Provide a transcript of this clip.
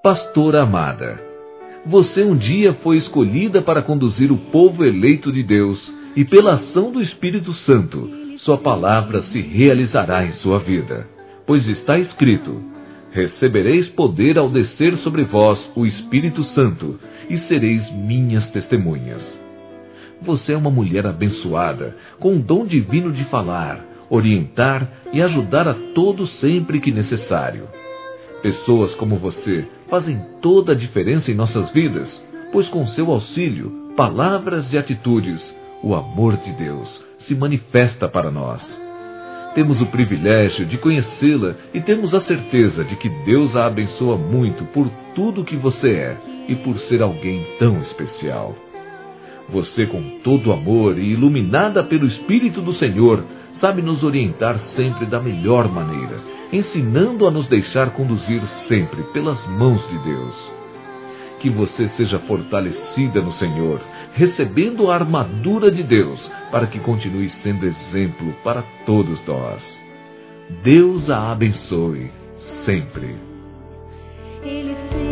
Pastora amada, você um dia foi escolhida para conduzir o povo eleito de Deus e pela ação do Espírito Santo, sua palavra se realizará em sua vida. Pois está escrito: recebereis poder ao descer sobre vós o Espírito Santo e sereis minhas testemunhas. Você é uma mulher abençoada, com o dom divino de falar, orientar e ajudar a todos sempre que necessário. Pessoas como você fazem toda a diferença em nossas vidas, pois com seu auxílio, palavras e atitudes, o amor de Deus se manifesta para nós. Temos o privilégio de conhecê-la e temos a certeza de que Deus a abençoa muito por tudo que você é e por ser alguém tão especial. Você, com todo amor e iluminada pelo Espírito do Senhor, sabe nos orientar sempre da melhor maneira, ensinando a nos deixar conduzir sempre pelas mãos de Deus. Que você seja fortalecida no Senhor, recebendo a armadura de Deus, para que continue sendo exemplo para todos nós. Deus a abençoe sempre.